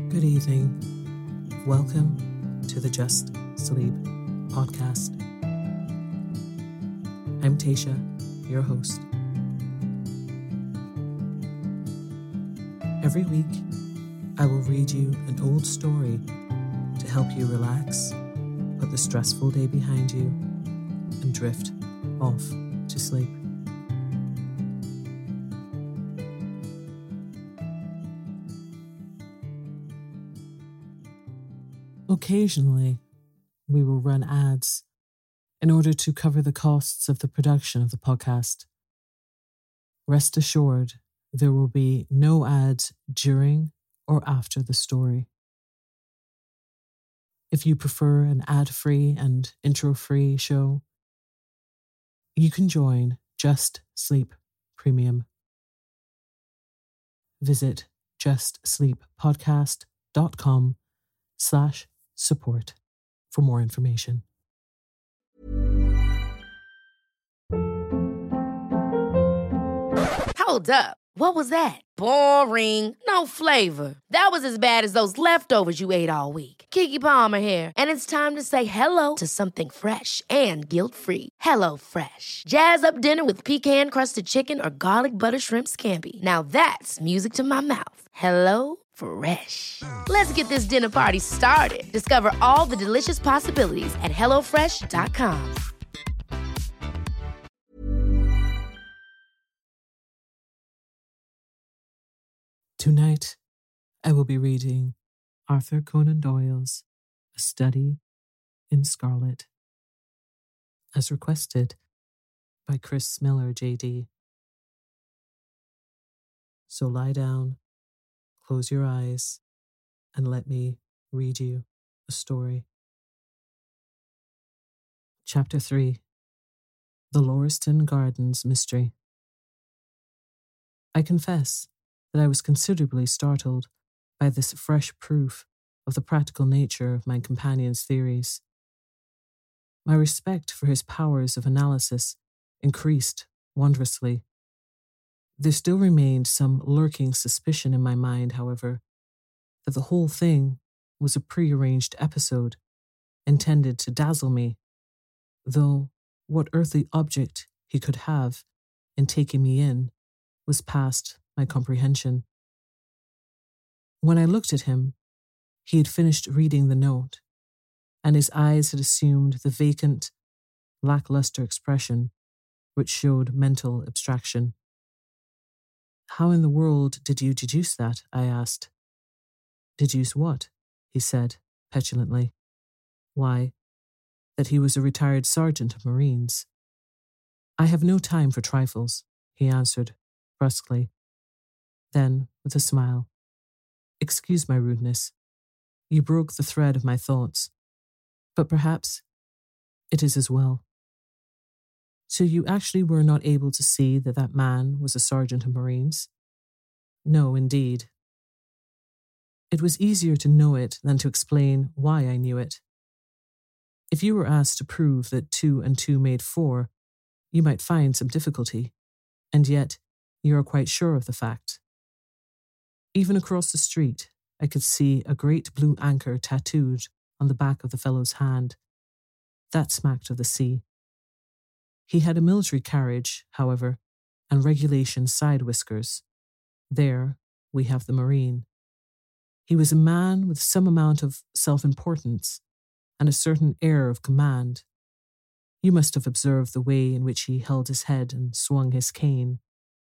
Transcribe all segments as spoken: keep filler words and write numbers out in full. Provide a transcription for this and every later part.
Good evening. Welcome to the Just Sleep podcast. I'm Tasha, your host. Every week, I will read you an old story to help you relax, put the stressful day behind you, and drift off to sleep. Occasionally, we will run ads in order to cover the costs of the production of the podcast. Rest assured, there will be no ads during or after the story. If you prefer an ad-free and intro-free show, you can join Just Sleep Premium. Visit justsleeppodcast.com slash support for more information. Hold up. What was that? Boring. No flavor. That was as bad as those leftovers you ate all week. Keke Palmer here, and it's time to say hello to something fresh and guilt-free. Hello Fresh. Jazz up dinner with pecan-crusted chicken or garlic butter shrimp scampi. Now that's music to my mouth. Hello Fresh. Let's get this dinner party started. Discover all the delicious possibilities at hello fresh dot com. Tonight, I will be reading Arthur Conan Doyle's A Study in Scarlet, as requested by Chris Miller, J D. So lie down, close your eyes, and let me read you a story. Chapter three, The Lauriston Gardens Mystery. I confess that I was considerably startled by this fresh proof of the practical nature of my companion's theories. My respect for his powers of analysis increased wondrously. There still remained some lurking suspicion in my mind, however, that the whole thing was a prearranged episode intended to dazzle me, though what earthly object he could have in taking me in was past my comprehension. When I looked at him, he had finished reading the note, and his eyes had assumed the vacant, lackluster expression which showed mental abstraction. "How in the world did you deduce that?" I asked. "Deduce what?" he said, petulantly. "Why, that he was a retired sergeant of Marines." "I have no time for trifles," he answered, brusquely. Then, with a smile, "Excuse my rudeness. You broke the thread of my thoughts. But perhaps it is as well. So you actually were not able to see that that man was a sergeant of Marines?" "No, indeed." "It was easier to know it than to explain why I knew it. If you were asked to prove that two and two made four, you might find some difficulty, and yet you are quite sure of the fact. Even across the street, I could see a great blue anchor tattooed on the back of the fellow's hand. That smacked of the sea. He had a military carriage, however, and regulation side whiskers. There we have the Marine. He was a man with some amount of self-importance and a certain air of command. You must have observed the way in which he held his head and swung his cane.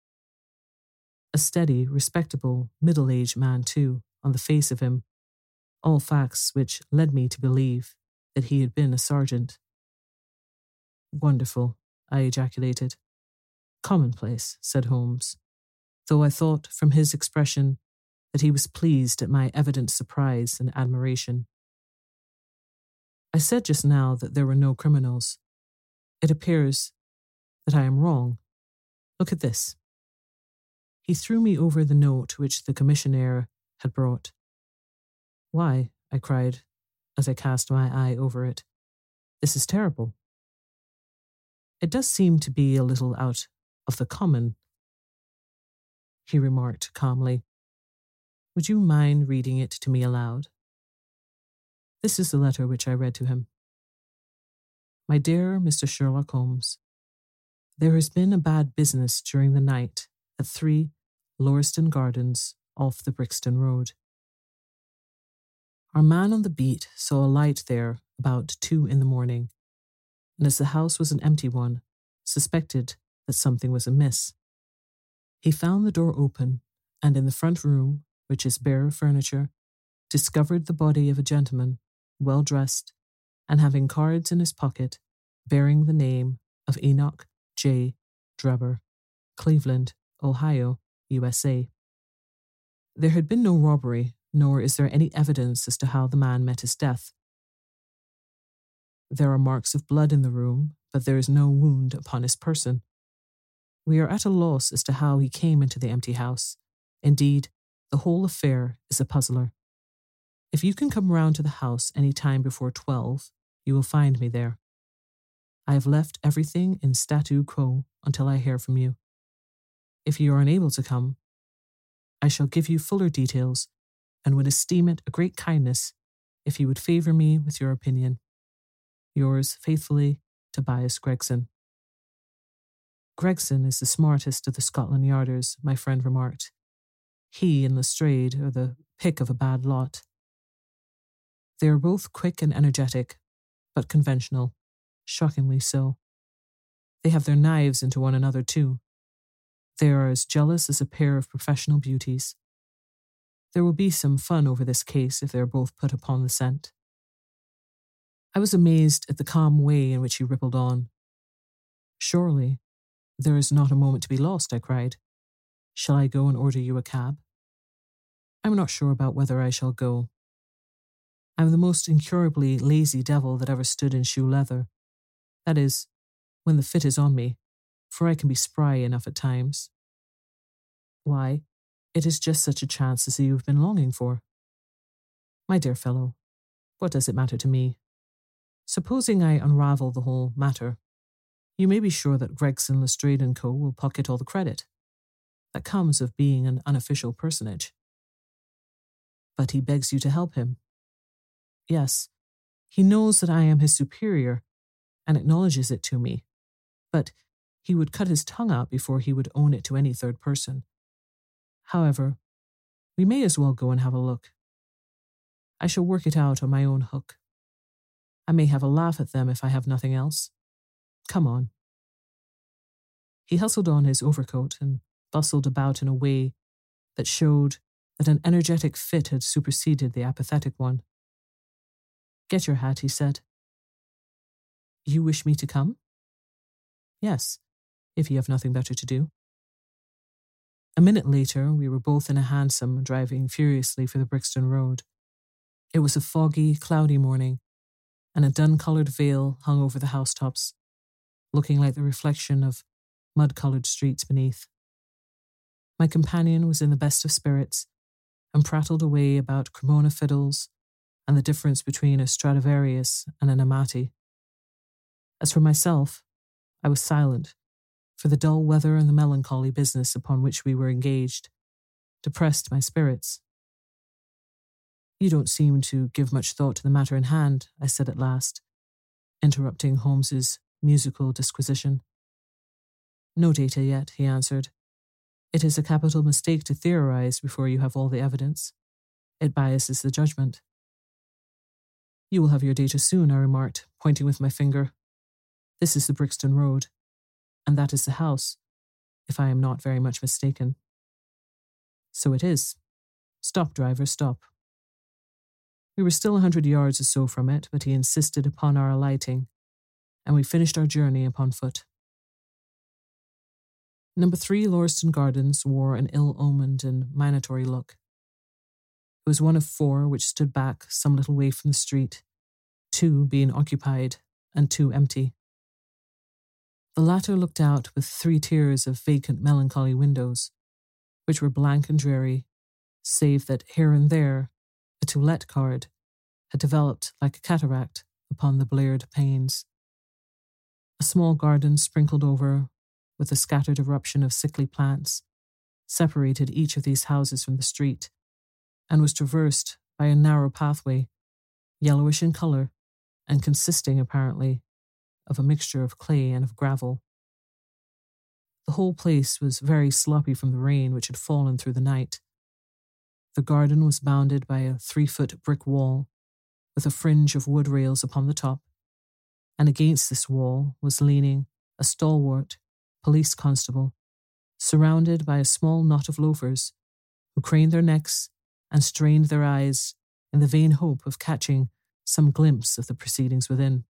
A steady, respectable, middle-aged man, too, on the face of him, all facts which led me to believe that he had been a sergeant. "Wonderful," I ejaculated. "Commonplace," said Holmes, though I thought from his expression that he was pleased at my evident surprise and admiration. "I said just now that there were no criminals. It appears that I am wrong. Look at this." He threw me over the note which the commissionaire had brought. "Why," I cried, as I cast my eye over it, "this is terrible." "It does seem to be a little out of the common," he remarked calmly. Would you mind reading it to me aloud? This is the letter which I read to him. My dear Mister Sherlock Holmes, there has been a bad business during the night at three Lauriston Gardens off the Brixton Road. Our man on the beat saw a light there about two in the morning, and as the house was an empty one, suspected that something was amiss. He found the door open, and in the front room, which is bare of furniture, discovered the body of a gentleman, well dressed, and having cards in his pocket, bearing the name of Enoch J. Drebber, Cleveland, Ohio, U S A. There had been no robbery, nor is there any evidence as to how the man met his death. There are marks of blood in the room, but there is no wound upon his person. We are at a loss as to how he came into the empty house. Indeed, the whole affair is a puzzler. If you can come round to the house any time before twelve, you will find me there. I have left everything in statu quo until I hear from you. If you are unable to come, I shall give you fuller details and would esteem it a great kindness if you would favour me with your opinion. Yours faithfully, Tobias Gregson. Gregson is the smartest of the Scotland Yarders, my friend remarked. He and Lestrade are the pick of a bad lot. They are both quick and energetic, but conventional, shockingly so. They have their knives into one another too. They are as jealous as a pair of professional beauties. There will be some fun over this case if they are both put upon the scent. I was amazed at the calm way in which he rippled on. Surely, there is not a moment to be lost, I cried. Shall I go and order you a cab? I'm not sure about whether I shall go. I'm the most incurably lazy devil that ever stood in shoe leather. That is, when the fit is on me, for I can be spry enough at times. Why, it is just such a chance as you have been longing for. My dear fellow, what does it matter to me? Supposing I unravel the whole matter, you may be sure that Gregson, Lestrade and Co. will pocket all the credit. That comes of being an unofficial personage. But he begs you to help him. Yes, he knows that I am his superior and acknowledges it to me, but he would cut his tongue out before he would own it to any third person. However, we may as well go and have a look. I shall work it out on my own hook. I may have a laugh at them if I have nothing else. Come on. He hustled on his overcoat and bustled about in a way that showed that an energetic fit had superseded the apathetic one. Get your hat, he said. You wish me to come? Yes, if you have nothing better to do. A minute later, we were both in a hansom driving furiously for the Brixton Road. It was a foggy, cloudy morning, and a dun-coloured veil hung over the housetops, looking like the reflection of mud-coloured streets beneath. My companion was in the best of spirits and prattled away about Cremona fiddles and the difference between a Stradivarius and an Amati. As for myself, I was silent, for the dull weather and the melancholy business upon which we were engaged depressed my spirits. You don't seem to give much thought to the matter in hand, I said at last, interrupting Holmes's musical disquisition. No data yet, he answered. It is a capital mistake to theorize before you have all the evidence. It biases the judgment. You will have your data soon, I remarked, pointing with my finger. This is the Brixton Road, and that is the house, if I am not very much mistaken. So it is. Stop, driver, stop. We were still a hundred yards or so from it, but he insisted upon our alighting, and we finished our journey upon foot. Number three Lauriston Gardens wore an ill-omened and minatory look. It was one of four which stood back some little way from the street, two being occupied and two empty. The latter looked out with three tiers of vacant melancholy windows, which were blank and dreary, save that here and there a to let card had developed like a cataract upon the bleared panes. A small garden sprinkled over with a scattered eruption of sickly plants separated each of these houses from the street, and was traversed by a narrow pathway, yellowish in colour and consisting, apparently, of a mixture of clay and of gravel. The whole place was very sloppy from the rain which had fallen through the night. The garden was bounded by a three-foot brick wall, with a fringe of wood rails upon the top, and against this wall was leaning a stalwart police constable, surrounded by a small knot of loafers, who craned their necks and strained their eyes in the vain hope of catching some glimpse of the proceedings within.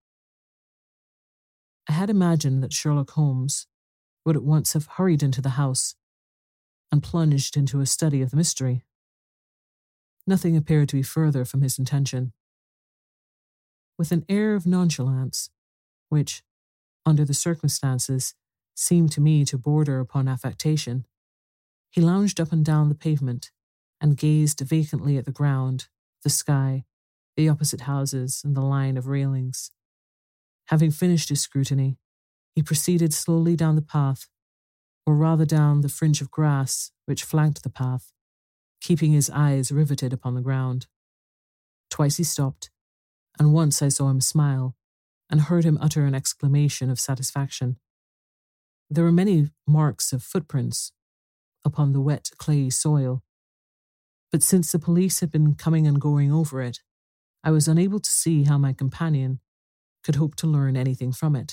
I had imagined that Sherlock Holmes would at once have hurried into the house and plunged into a study of the mystery. Nothing appeared to be further from his intention. With an air of nonchalance, which, under the circumstances, seemed to me to border upon affectation, he lounged up and down the pavement and gazed vacantly at the ground, the sky, the opposite houses, and the line of railings. Having finished his scrutiny, he proceeded slowly down the path, or rather down the fringe of grass which flanked the path, keeping his eyes riveted upon the ground. Twice he stopped, and once I saw him smile, and heard him utter an exclamation of satisfaction. There were many marks of footprints upon the wet clayey soil, but since the police had been coming and going over it, I was unable to see how my companion could hope to learn anything from it.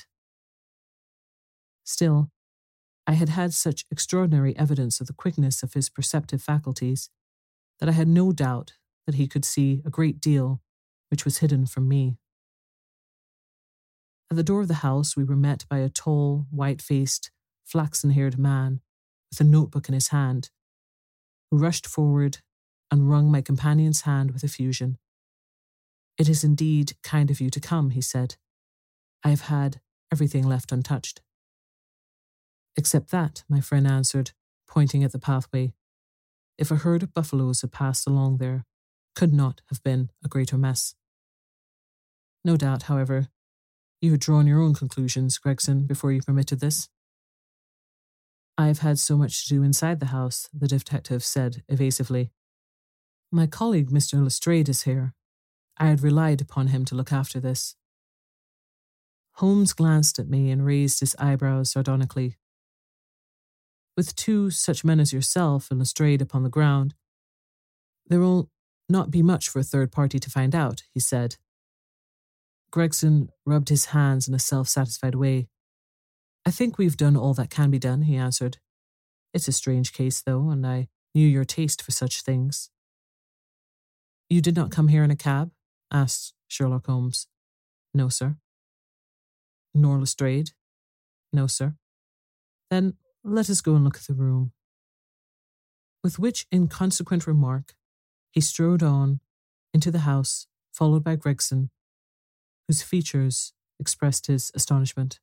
Still, I had had such extraordinary evidence of the quickness of his perceptive faculties that I had no doubt that he could see a great deal which was hidden from me. At the door of the house we were met by a tall, white-faced, flaxen-haired man with a notebook in his hand, who rushed forward and wrung my companion's hand with effusion. "It is indeed kind of you to come," he said. "I have had everything left untouched." "Except that," my friend answered, pointing at the pathway. "If a herd of buffaloes had passed along there, could not have been a greater mess." No doubt, however, you had drawn your own conclusions, Gregson, before you permitted this. "I have had so much to do inside the house," the detective said evasively. "My colleague, Mister Lestrade, is here. I had relied upon him to look after this." Holmes glanced at me and raised his eyebrows sardonically. "With two such men as yourself and Lestrade upon the ground, there will not be much for a third party to find out," he said. Gregson rubbed his hands in a self-satisfied way. "I think we've done all that can be done," he answered. "It's a strange case, though, and I knew your taste for such things." "You did not come here in a cab?" asked Sherlock Holmes. "No, sir." "Nor Lestrade?" "No, sir." "Then let us go and look at the room." With which inconsequent remark, he strode on into the house, followed by Gregson, whose features expressed his astonishment.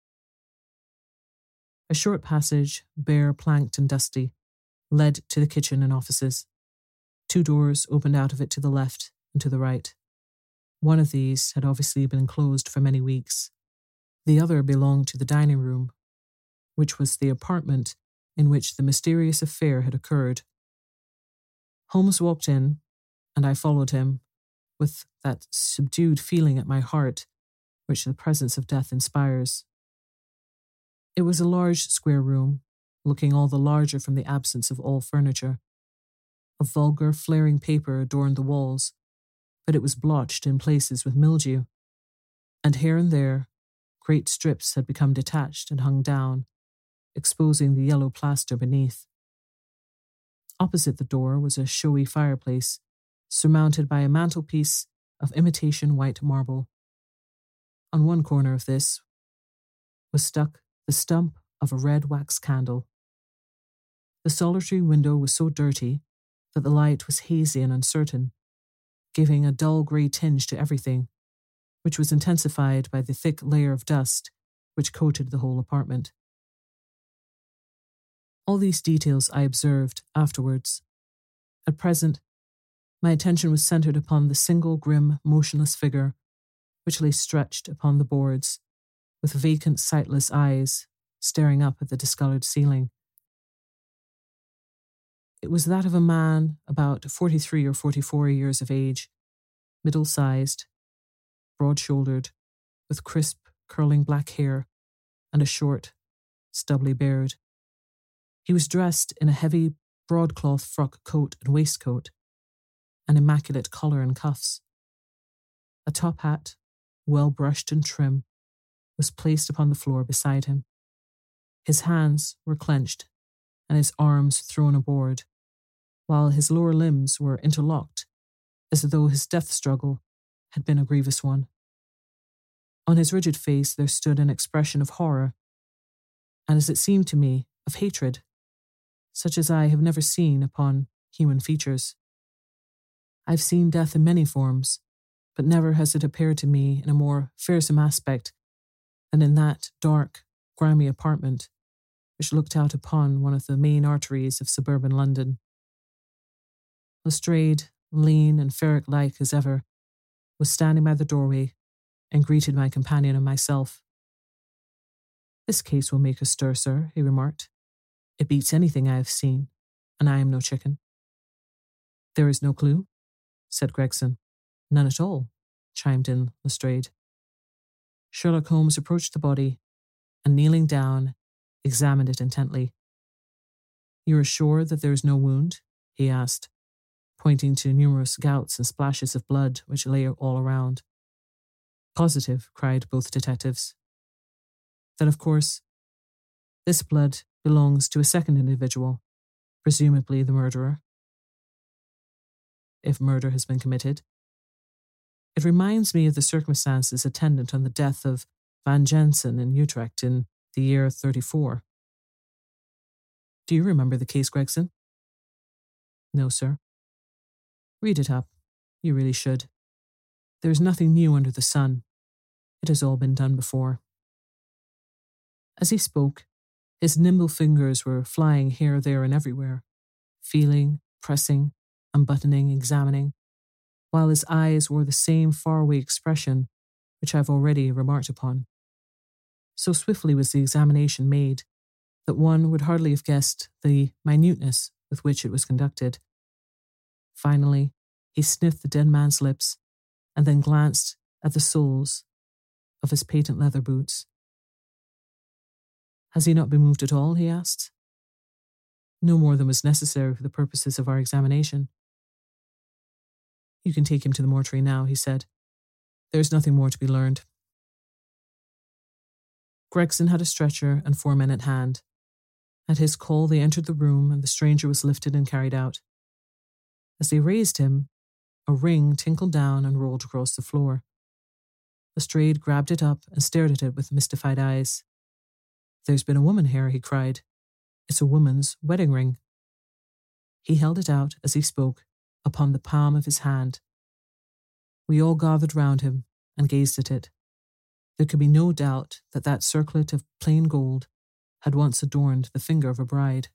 A short passage, bare, planked, and dusty, led to the kitchen and offices. Two doors opened out of it to the left and to the right. One of these had obviously been closed for many weeks. The other belonged to the dining room, which was the apartment in which the mysterious affair had occurred. Holmes walked in, and I followed him, with that subdued feeling at my heart which the presence of death inspires. It was a large square room, looking all the larger from the absence of all furniture. A vulgar, flaring paper adorned the walls, but it was blotched in places with mildew, and here and there great strips had become detached and hung down, exposing the yellow plaster beneath. Opposite the door was a showy fireplace, surmounted by a mantelpiece of imitation white marble. On one corner of this was stuck the stump of a red wax candle. The solitary window was so dirty that the light was hazy and uncertain, giving a dull grey tinge to everything, which was intensified by the thick layer of dust which coated the whole apartment. All these details I observed afterwards. At present, my attention was centred upon the single grim, motionless figure which lay stretched upon the boards, with vacant, sightless eyes staring up at the discoloured ceiling. It was that of a man about forty-three or forty-four years of age, middle-sized, broad-shouldered, with crisp, curling black hair and a short, stubbly beard. He was dressed in a heavy broadcloth frock coat and waistcoat, an immaculate collar and cuffs. A top hat, well brushed and trim, was placed upon the floor beside him. His hands were clenched and his arms thrown aboard, while his lower limbs were interlocked, as though his death struggle had been a grievous one. On his rigid face there stood an expression of horror, and as it seemed to me, of hatred, such as I have never seen upon human features. I've seen death in many forms, but never has it appeared to me in a more fearsome aspect than in that dark, grimy apartment which looked out upon one of the main arteries of suburban London. Lestrade, lean and ferret-like as ever, was standing by the doorway and greeted my companion and myself. "This case will make a stir, sir," he remarked. "It beats anything I have seen, and I am no chicken." "There is no clue?" said Gregson. "None at all," chimed in Lestrade. Sherlock Holmes approached the body and, kneeling down, examined it intently. "You are sure that there is no wound?" he asked, pointing to numerous gouts and splashes of blood which lay all around. "Positive," cried both detectives. "Then, of course, this blood belongs to a second individual, presumably the murderer, if murder has been committed. It reminds me of the circumstances attendant on the death of Van Jensen in Utrecht in the year thirty-four. Do you remember the case, Gregson?" "No, sir." "Read it up. You really should. There is nothing new under the sun. It has all been done before." As he spoke, his nimble fingers were flying here, there, and everywhere, feeling, pressing, unbuttoning, examining, while his eyes wore the same faraway expression which I have already remarked upon. So swiftly was the examination made that one would hardly have guessed the minuteness with which it was conducted. Finally, he sniffed the dead man's lips and then glanced at the soles of his patent leather boots. "Has he not been moved at all?" he asked. "No more than was necessary for the purposes of our examination." "You can take him to the mortuary now," he said. "There is nothing more to be learned." Gregson had a stretcher and four men at hand. At his call they entered the room and the stranger was lifted and carried out. As they raised him, a ring tinkled down and rolled across the floor. Lestrade grabbed it up and stared at it with mystified eyes. "There's been a woman here," he cried. "It's a woman's wedding ring." He held it out as he spoke upon the palm of his hand. We all gathered round him and gazed at it. There could be no doubt that that circlet of plain gold had once adorned the finger of a bride.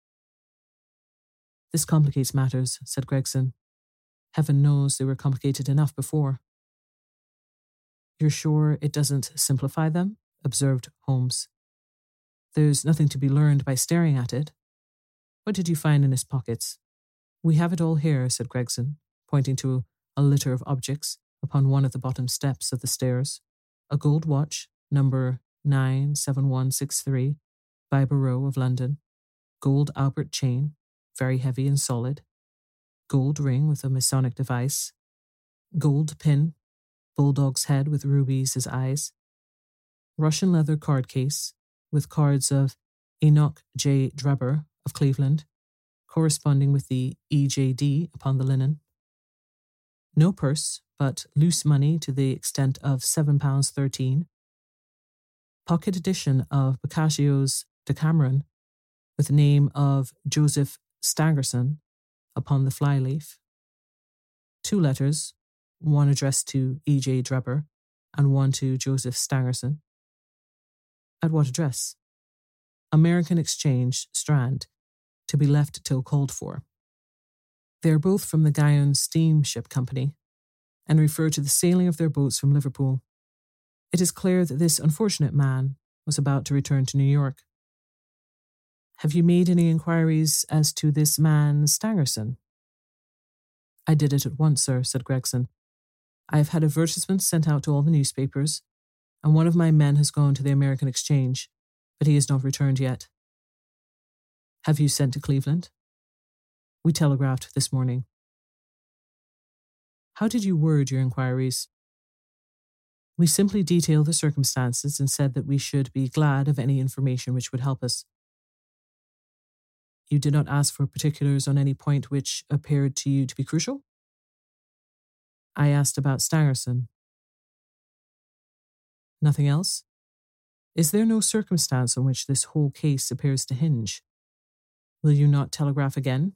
"This complicates matters," said Gregson. "Heaven knows they were complicated enough before." "You're sure it doesn't simplify them?" observed Holmes. "There's nothing to be learned by staring at it. What did you find in his pockets?" "We have it all here," said Gregson, pointing to a litter of objects upon one of the bottom steps of the stairs. "A gold watch, number nine seven one six three, by Barrow of London. Gold Albert chain, very heavy and solid. Gold ring with a Masonic device. Gold pin, bulldog's head with rubies as eyes. Russian leather card case with cards of Enoch J. Drebber of Cleveland, corresponding with the E J D upon the linen. No purse, but loose money to the extent of seven pounds thirteen. Pocket edition of Boccaccio's Decameron, with the name of Joseph Stangerson upon the flyleaf. Two letters, one addressed to E J Drebber and one to Joseph Stangerson. At what address? American Exchange, Strand, to be left till called for. They are both from the Guion Steamship Company and refer to the sailing of their boats from Liverpool. It is clear that this unfortunate man was about to return to New York. Have you made any inquiries as to this man Stangerson? I did it at once, sir, said Gregson. I have had advertisements sent out to all the newspapers, and one of my men has gone to the American Exchange, but he has not returned yet. Have you sent to Cleveland? We telegraphed this morning. How did you word your inquiries? We simply detailed the circumstances and said that we should be glad of any information which would help us. You did not ask for particulars on any point which appeared to you to be crucial? I asked about Stangerson. Nothing else? Is there no circumstance on which this whole case appears to hinge? Will you not telegraph again?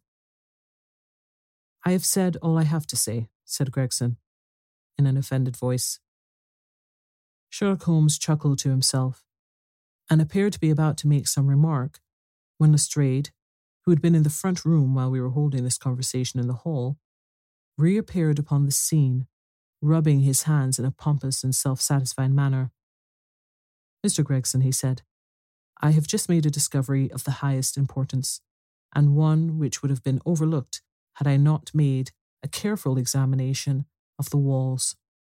I have said all I have to say, said Gregson, in an offended voice. Sherlock Holmes chuckled to himself, and appeared to be about to make some remark, when Lestrade, who had been in the front room while we were holding this conversation in the hall, reappeared upon the scene, rubbing his hands in a pompous and self-satisfied manner. Mister Gregson, he said, I have just made a discovery of the highest importance, and one which would have been overlooked had I not made a careful examination of the walls.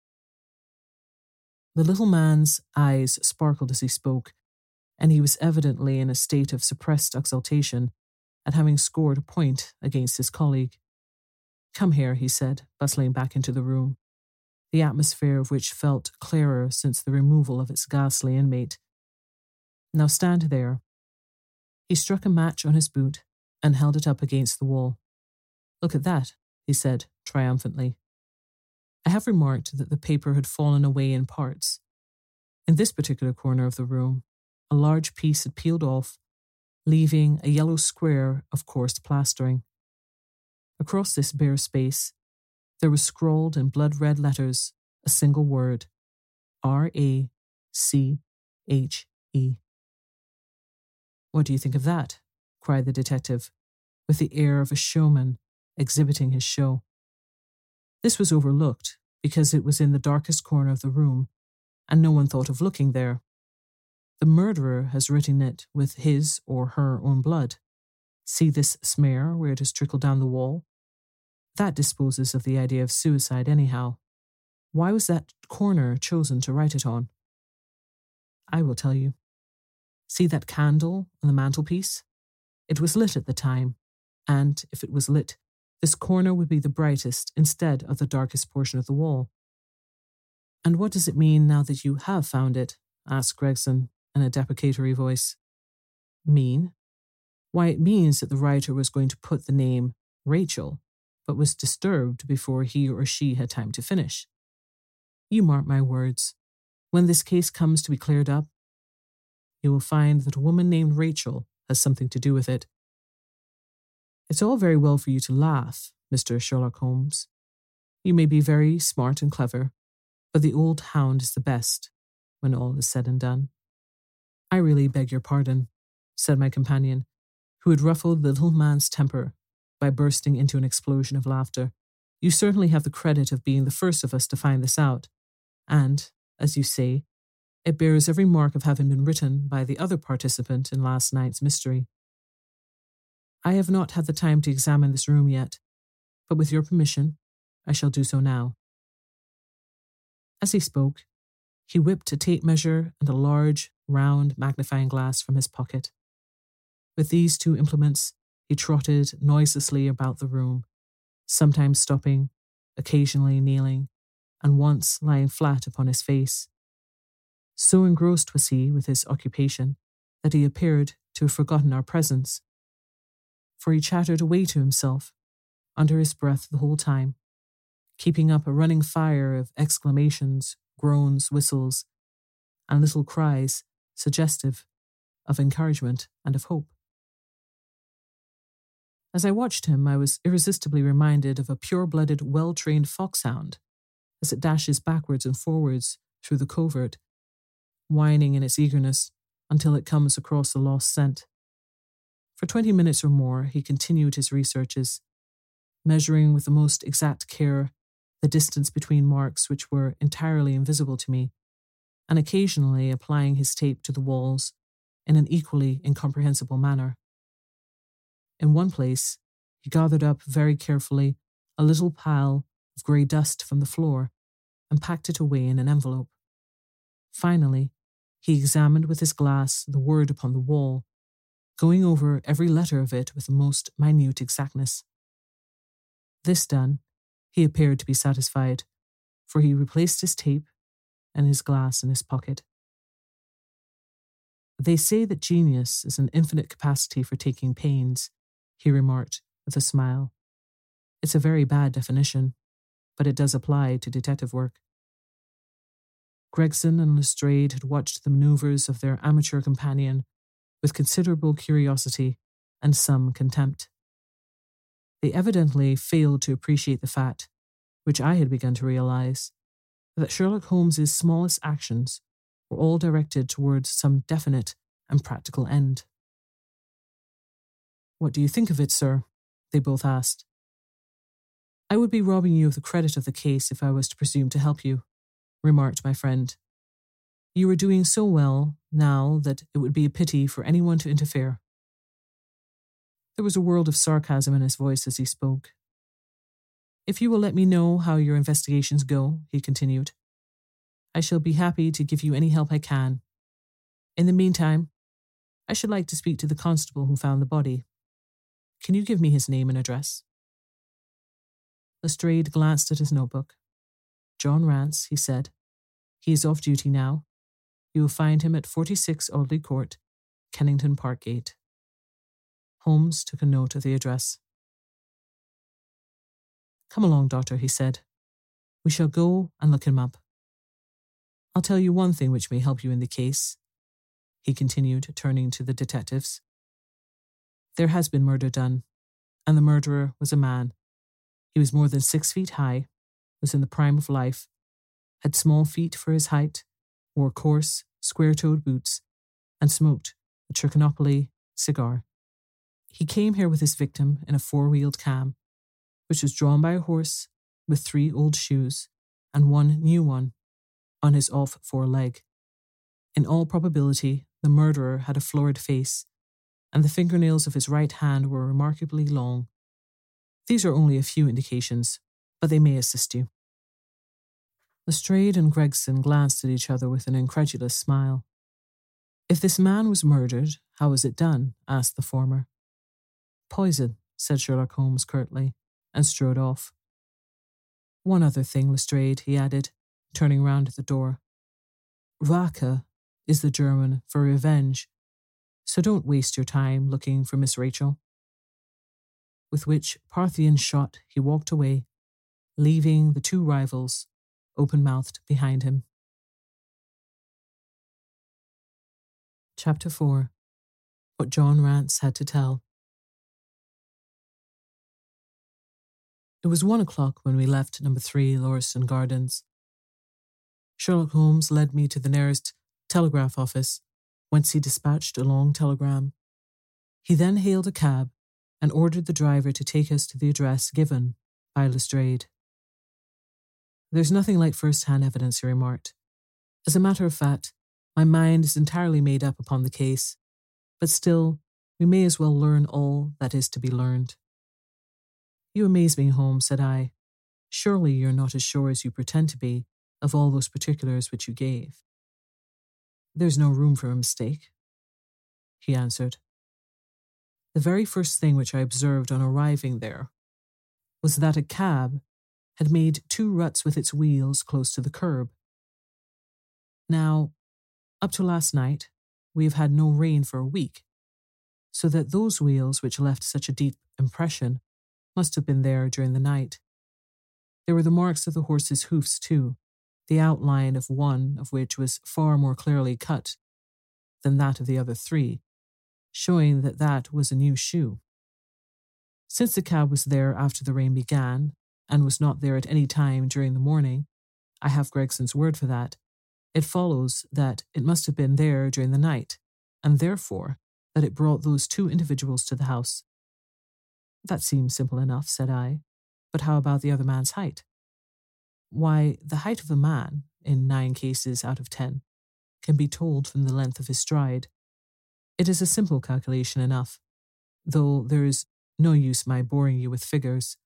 The little man's eyes sparkled as he spoke, and he was evidently in a state of suppressed exultation at having scored a point against his colleague. Come here, he said, bustling back into the room, the atmosphere of which felt clearer since the removal of its ghastly inmate. Now stand there. He struck a match on his boot and held it up against the wall. Look at that, he said triumphantly. I have remarked that the paper had fallen away in parts. In this particular corner of the room, a large piece had peeled off, leaving a yellow square of coarse plastering. Across this bare space, there was scrawled in blood-red letters a single word, R A C H E. What do you think of that? Cried the detective, with the air of a showman exhibiting his show. This was overlooked because it was in the darkest corner of the room, and no one thought of looking there. The murderer has written it with his or her own blood. See this smear where it has trickled down the wall? That disposes of the idea of suicide anyhow. Why was that corner chosen to write it on? I will tell you. See that candle on the mantelpiece? It was lit at the time, and if it was lit, this corner would be the brightest instead of the darkest portion of the wall. And what does it mean now that you have found it? Asked Gregson in a deprecatory voice. Mean? Why, it means that the writer was going to put the name Rachel, but was disturbed before he or she had time to finish. You mark my words. When this case comes to be cleared up, you will find that a woman named Rachel has something to do with it. It's all very well for you to laugh, Mister Sherlock Holmes. You may be very smart and clever, but the old hound is the best when all is said and done. I really beg your pardon, said my companion, who had ruffled the little man's temper by bursting into an explosion of laughter. You certainly have the credit of being the first of us to find this out, and, as you say, it bears every mark of having been written by the other participant in last night's mystery. I have not had the time to examine this room yet, but with your permission, I shall do so now. As he spoke, he whipped a tape measure and a large, round magnifying glass from his pocket. With these two implements, he trotted noiselessly about the room, sometimes stopping, occasionally kneeling, and once lying flat upon his face. So engrossed was he with his occupation that he appeared to have forgotten our presence, for he chattered away to himself, under his breath the whole time, keeping up a running fire of exclamations, groans, whistles, and little cries suggestive of encouragement and of hope. As I watched him, I was irresistibly reminded of a pure-blooded, well-trained foxhound as it dashes backwards and forwards through the covert, whining in its eagerness until it comes across the lost scent. For twenty minutes or more, he continued his researches, measuring with the most exact care the distance between marks which were entirely invisible to me, and occasionally applying his tape to the walls in an equally incomprehensible manner. In one place, he gathered up very carefully a little pile of grey dust from the floor and packed it away in an envelope. Finally, he examined with his glass the word upon the wall, going over every letter of it with the most minute exactness. This done, he appeared to be satisfied, for he replaced his tape and his glass in his pocket. "They say that genius is an infinite capacity for taking pains," he remarked with a smile. "It's a very bad definition, but it does apply to detective work." Gregson and Lestrade had watched the manoeuvres of their amateur companion with considerable curiosity and some contempt. They evidently failed to appreciate the fact, which I had begun to realize, that Sherlock Holmes's smallest actions were all directed towards some definite and practical end. "What do you think of it, sir?" they both asked. "I would be robbing you of the credit of the case if I was to presume to help you," remarked my friend. "You are doing so well now that it would be a pity for anyone to interfere." There was a world of sarcasm in his voice as he spoke. "If you will let me know how your investigations go," he continued, "I shall be happy to give you any help I can. In the meantime, I should like to speak to the constable who found the body. Can you give me his name and address?" Lestrade glanced at his notebook. "John Rance," he said. "He is off duty now. You will find him at forty-six Audley Court, Kennington Park Gate." Holmes took a note of the address. "Come along, Doctor," he said. "We shall go and look him up. I'll tell you one thing which may help you in the case," he continued, turning to the detectives. "There has been murder done, and the murderer was a man. He was more than six feet high, was in the prime of life, had small feet for his height, wore coarse, square-toed boots, and smoked a Trichinopoly cigar. He came here with his victim in a four-wheeled cab, which was drawn by a horse with three old shoes and one new one on his off foreleg. In all probability, the murderer had a florid face, and the fingernails of his right hand were remarkably long. These are only a few indications, but they may assist you." Lestrade and Gregson glanced at each other with an incredulous smile. "If this man was murdered, how was it done?" asked the former. "Poison," said Sherlock Holmes curtly, and strode off. "One other thing, Lestrade," he added, turning round at the door. "Rache is the German for revenge, so don't waste your time looking for Miss Rachel." With which Parthian shot he walked away, leaving the two rivals open-mouthed behind him. Chapter four. What John Rance Had to Tell. It was one o'clock when we left number three Lauriston Gardens. Sherlock Holmes led me to the nearest telegraph office, whence he dispatched a long telegram. He then hailed a cab and ordered the driver to take us to the address given by Lestrade. "There's nothing like first-hand evidence," he remarked. "As a matter of fact, my mind is entirely made up upon the case, but still, we may as well learn all that is to be learned." "You amaze me, Holmes," said I. "Surely you're not as sure as you pretend to be of all those particulars which you gave." "There's no room for a mistake," he answered. "The very first thing which I observed on arriving there was that a cab had made two ruts with its wheels close to the curb. Now, up to last night, we have had no rain for a week, so that those wheels which left such a deep impression must have been there during the night. There were the marks of the horse's hoofs too, the outline of one of which was far more clearly cut than that of the other three, showing that that was a new shoe. Since the cab was there after the rain began, and was not there at any time during the morning, I have Gregson's word for that, it follows that it must have been there during the night, and therefore that it brought those two individuals to the house." "That seems simple enough," said I, "but how about the other man's height?" "Why, the height of a man, in nine cases out of ten, can be told from the length of his stride. It is a simple calculation enough. though there is no use my boring you with figures.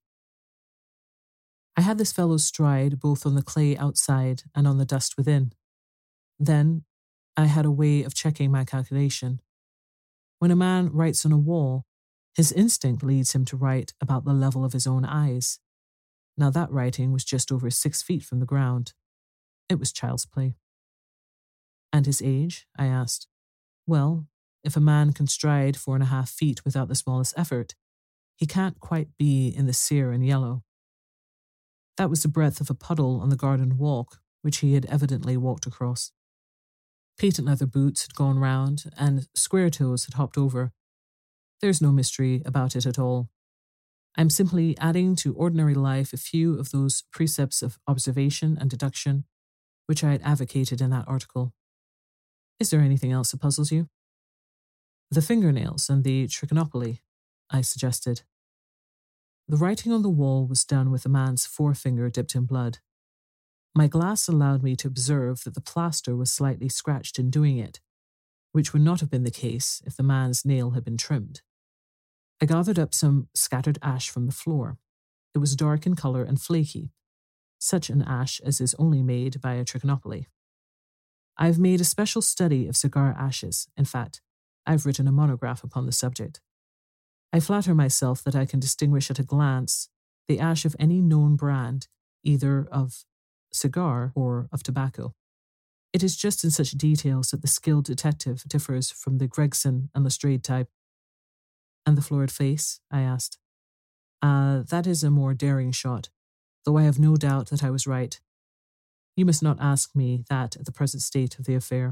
I had this fellow's stride both on the clay outside and on the dust within. Then I had a way of checking my calculation. When a man writes on a wall, his instinct leads him to write about the level of his own eyes. Now that writing was just over six feet from the ground. It was child's play. And his age? I asked. Well, if a man can stride four and a half feet without the smallest effort, he can't quite be in the sere and yellow. That was the breadth of a puddle on the garden walk, which he had evidently walked across. Patent leather boots had gone round, and square toes had hopped over. There's no mystery about it at all. I'm simply adding to ordinary life a few of those precepts of observation and deduction which I had advocated in that article. Is there anything else that puzzles you? The fingernails and the trichinopoly, I suggested. The writing on the wall was done with a man's forefinger dipped in blood. My glass allowed me to observe that the plaster was slightly scratched in doing it, which would not have been the case if the man's nail had been trimmed. I gathered up some scattered ash from the floor. It was dark in colour and flaky, such an ash as is only made by a trichinopoly. I have made a special study of cigar ashes. In fact, I've written a monograph upon the subject. I flatter myself that I can distinguish at a glance the ash of any known brand, either of cigar or of tobacco. It is just in such details that the skilled detective differs from the Gregson and Lestrade type. And the florid face? I asked. Ah, uh, that is a more daring shot, though I have no doubt that I was right. You must not ask me that at the present state of the affair.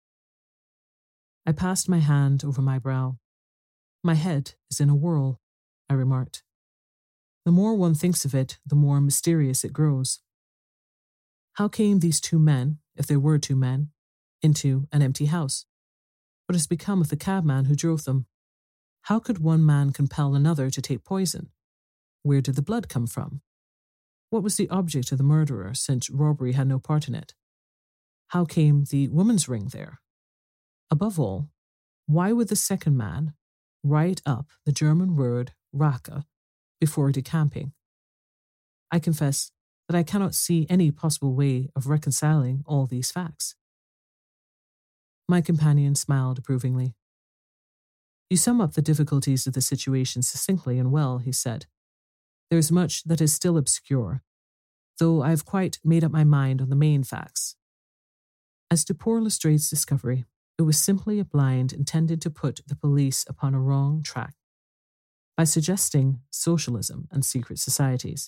I passed my hand over my brow. My head is in a whirl, I remarked. The more one thinks of it, the more mysterious it grows. How came these two men, if there were two men, into an empty house? What has become of the cabman who drove them? How could one man compel another to take poison? Where did the blood come from? What was the object of the murderer, since robbery had no part in it? How came the woman's ring there? Above all, why would the second man write up the German word Rache before decamping? I confess that I cannot see any possible way of reconciling all these facts. My companion smiled approvingly. You sum up the difficulties of the situation succinctly and well, he said. There is much that is still obscure, though I have quite made up my mind on the main facts. As to poor Lestrade's discovery, it was simply a blind intended to put the police upon a wrong track by suggesting socialism and secret societies.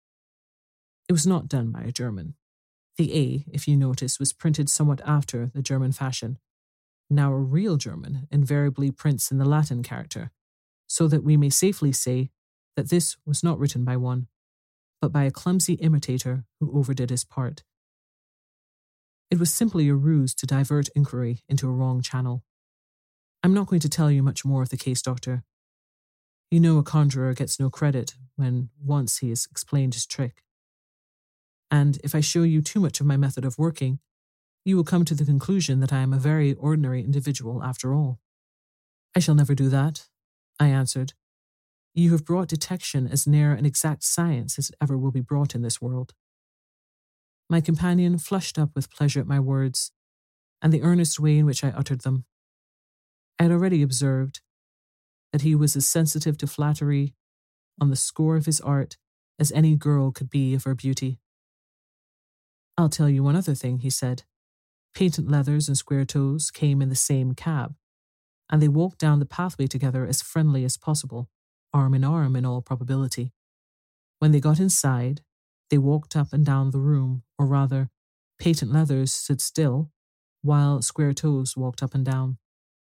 It was not done by a German. The A, if you notice, was printed somewhat after the German fashion. Now a real German invariably prints in the Latin character, so that we may safely say that this was not written by one, but by a clumsy imitator who overdid his part. It was simply a ruse to divert inquiry into a wrong channel. I'm not going to tell you much more of the case, Doctor. You know a conjurer gets no credit when once he has explained his trick. And if I show you too much of my method of working, you will come to the conclusion that I am a very ordinary individual after all. I shall never do that, I answered. You have brought detection as near an exact science as ever will be brought in this world. My companion flushed up with pleasure at my words, and the earnest way in which I uttered them. I had already observed that he was as sensitive to flattery on the score of his art as any girl could be of her beauty. I'll tell you one other thing, he said. Patent leathers and square toes came in the same cab, and they walked down the pathway together as friendly as possible, arm in arm in all probability. When they got inside, they walked up and down the room, or rather, Patent leathers stood still, while square toes walked up and down.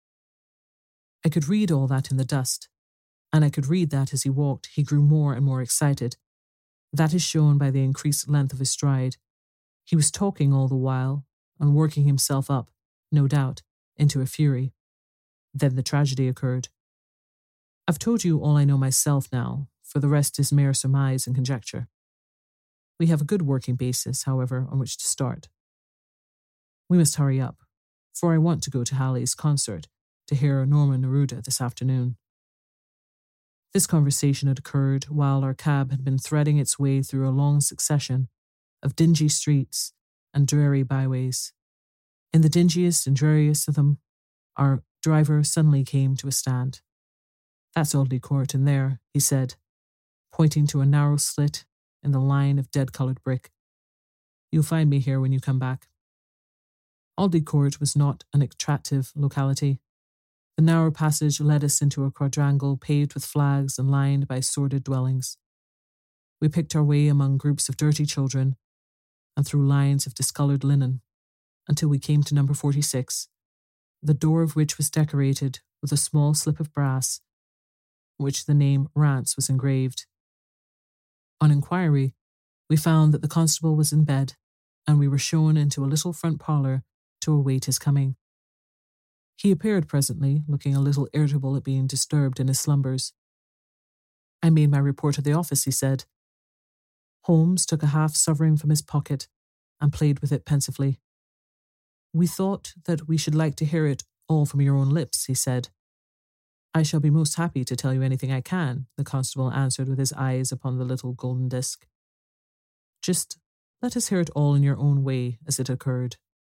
I could read all that in the dust, and I could read that as he walked he grew more and more excited. That is shown by the increased length of his stride. He was talking all the while, and working himself up, no doubt, into a fury. Then the tragedy occurred. I've told you all I know myself now, for the rest is mere surmise and conjecture. We have a good working basis, however, on which to start. We must hurry up, for I want to go to Halley's concert to hear Norman Neruda this afternoon. This conversation had occurred while our cab had been threading its way through a long succession of dingy streets and dreary byways. In the dingiest and dreariest of them, our driver suddenly came to a stand. "That's Audley Court in there," he said, pointing to a narrow slit in the line of dead-coloured brick. "You'll find me here when you come back." Audley Court was not an attractive locality. The narrow passage led us into a quadrangle paved with flags and lined by sordid dwellings. We picked our way among groups of dirty children and through lines of discoloured linen until we came to number forty-six, the door of which was decorated with a small slip of brass on which the name Rance was engraved. On inquiry, we found that the constable was in bed, and we were shown into a little front parlour to await his coming. He appeared presently, looking a little irritable at being disturbed in his slumbers. "I made my report at the office," he said. Holmes took a half sovereign from his pocket and played with it pensively. "We thought that we should like to hear it all from your own lips," he said. "I shall be most happy to tell you anything I can," the constable answered with his eyes upon the little golden disc. "Just let us hear it all in your own way as it occurred."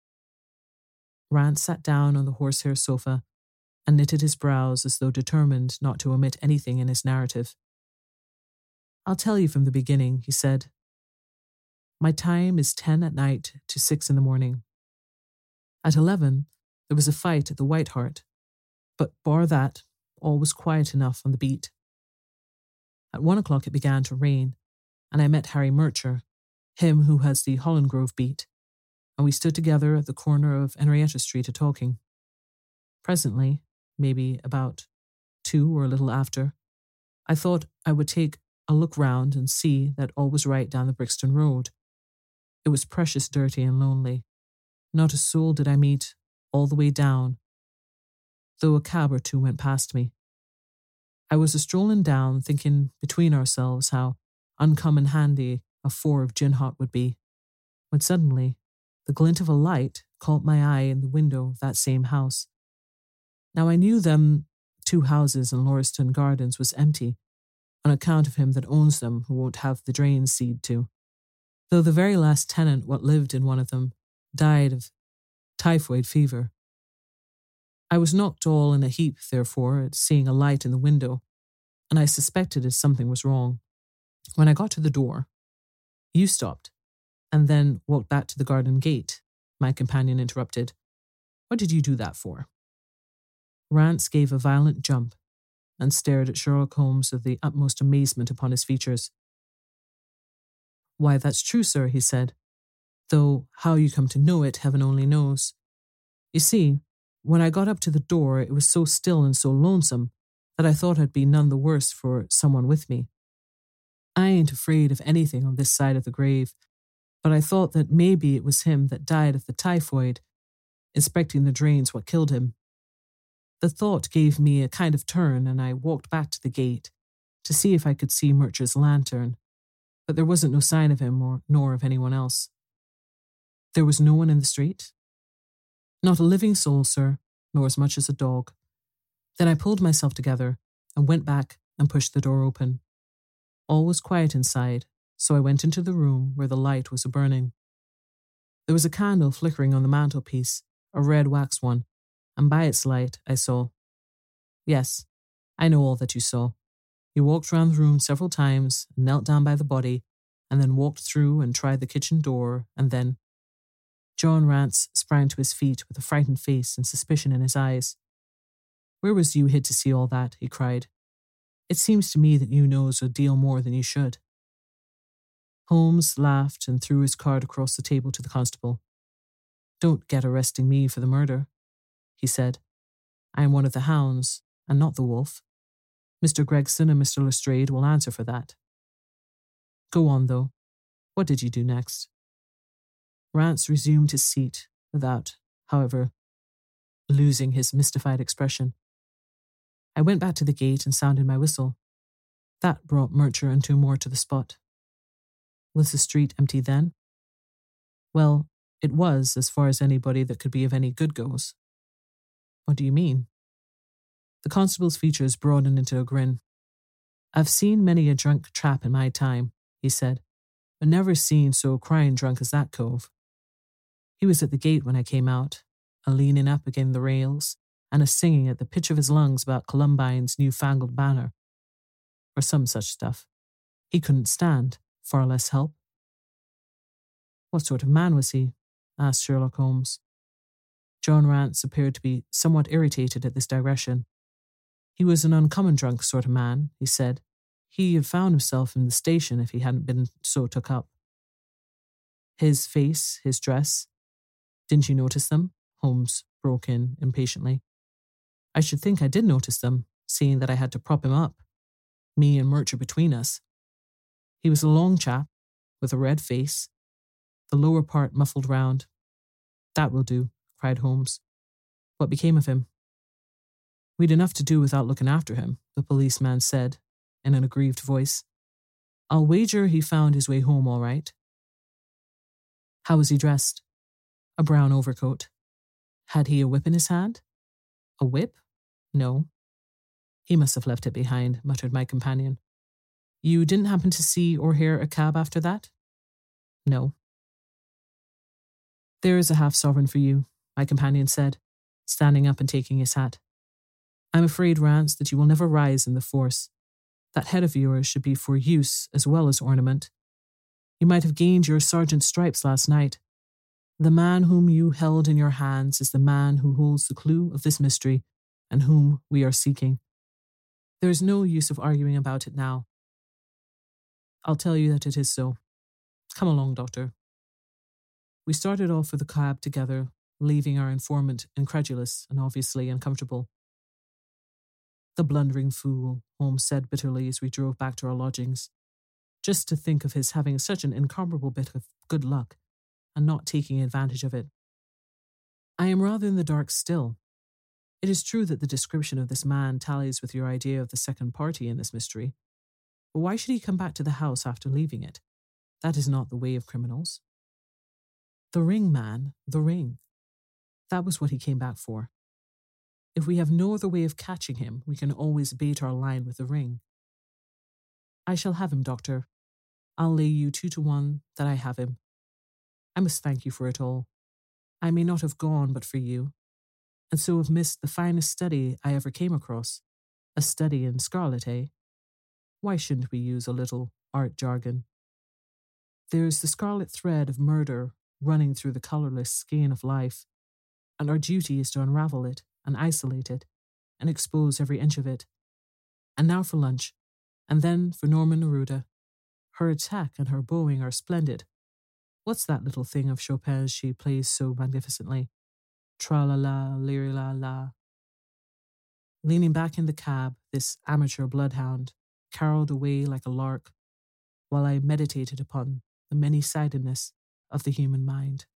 Rance sat down on the horsehair sofa and knitted his brows as though determined not to omit anything in his narrative. "I'll tell you from the beginning," he said. "My time is ten at night to six in the morning. At eleven, there was a fight at the White Hart, but bar that, all was quiet enough on the beat. At one o'clock it began to rain, and I met Harry Murcher, him who has the Holland Grove beat, and we stood together at the corner of Henrietta Street a-talking. Presently, maybe about two or a little after, I thought I would take a look round and see that all was right down the Brixton Road. It was precious dirty and lonely. Not a soul did I meet all the way down, though a cab or two went past me. I was a-strolling down, thinking between ourselves how uncommon handy a four of gin hot would be, when suddenly the glint of a light caught my eye in the window of that same house. Now I knew them two houses in Lauriston Gardens was empty, on account of him that owns them who won't have the drains seed to, though the very last tenant what lived in one of them died of typhoid fever. I was knocked all in a heap, therefore, at seeing a light in the window, and I suspected as something was wrong. When I got to the door, you stopped, and then walked back to the garden gate, my companion interrupted. "What did you do that for?" Rance gave a violent jump and stared at Sherlock Holmes with the utmost amazement upon his features. "Why, that's true, sir," he said, "though how you come to know it, heaven only knows. You see, when I got up to the door, it was so still and so lonesome that I thought I'd be none the worse for someone with me. I ain't afraid of anything on this side of the grave, but I thought that maybe it was him that died of the typhoid, inspecting the drains what killed him. The thought gave me a kind of turn, and I walked back to the gate to see if I could see Murcher's lantern, but there wasn't no sign of him or nor of anyone else." "There was no one in the street?" "Not a living soul, sir, nor as much as a dog." Then I pulled myself together and went back and pushed the door open. All was quiet inside, so I went into the room where the light was a-burning. There was a candle flickering on the mantelpiece, a red wax one, and by its light I saw. Yes, I know all that you saw. You walked round the room several times, and knelt down by the body, and then walked through and tried the kitchen door, and then... John Rance sprang to his feet with a frightened face and suspicion in his eyes. "Where was you hid to see all that?" he cried. "It seems to me that you knows a deal more than you should." Holmes laughed and threw his card across the table to the constable. "Don't get arresting me for the murder," he said. "I am one of the hounds, and not the wolf. Mister Gregson and Mister Lestrade will answer for that. Go on, though. What did you do next?" Rance resumed his seat, without, however, losing his mystified expression. "I went back to the gate and sounded my whistle. That brought Murcher and two more to the spot." "Was the street empty then?" "Well, it was, as far as anybody that could be of any good goes." "What do you mean?" The constable's features broadened into a grin. I've seen many a drunk trap in my time, he said, but never seen so crying drunk as that cove. He was at the gate when I came out, a leaning up against the rails, and a singing at the pitch of his lungs about Columbine's newfangled banner, or some such stuff. He couldn't stand, far less help. What sort of man was he? Asked Sherlock Holmes. John Rance appeared to be somewhat irritated at this digression. He was an uncommon drunk sort of man, he said. He had found himself in the station if he hadn't been so took up. His face, his dress. Didn't you notice them? Holmes broke in impatiently. I should think I did notice them, seeing that I had to prop him up. Me and Murcher between us. He was a long chap, with a red face, the lower part muffled round. That will do, cried Holmes. What became of him? We'd enough to do without looking after him, the policeman said, in an aggrieved voice. I'll wager he found his way home all right. How was he dressed? A brown overcoat. Had he a whip in his hand? A whip? No. He must have left it behind, muttered my companion. You didn't happen to see or hear a cab after that? No. There is a half sovereign for you, my companion said, standing up and taking his hat. I'm afraid, Rance, that you will never rise in the force. That head of yours should be for use as well as ornament. You might have gained your sergeant's stripes last night. The man whom you held in your hands is the man who holds the clue of this mystery and whom we are seeking. There is no use of arguing about it now. I'll tell you that it is so. Come along, Doctor. We started off with the cab together, leaving our informant incredulous and obviously uncomfortable. The blundering fool, Holmes said bitterly as we drove back to our lodgings. Just to think of his having such an incomparable bit of good luck and not taking advantage of it. I am rather in the dark still. It is true that the description of this man tallies with your idea of the second party in this mystery. But why should he come back to the house after leaving it? That is not the way of criminals. The ring, man, the ring. That was what he came back for. If we have no other way of catching him, we can always bait our line with the ring. I shall have him, Doctor. I'll lay you two to one that I have him. I must thank you for it all. I may not have gone but for you, and so have missed the finest study I ever came across. A study in scarlet, eh? Why shouldn't we use a little art jargon? There's the scarlet thread of murder running through the colourless skein of life, and our duty is to unravel it and isolate it and expose every inch of it. And now for lunch, and then for Norman Neruda. Her attack and her bowing are splendid. What's that little thing of Chopin's she plays so magnificently? Tra-la-la, liri-la-la. Leaning back in the cab, this amateur bloodhound caroled away like a lark, while I meditated upon the many-sidedness of the human mind.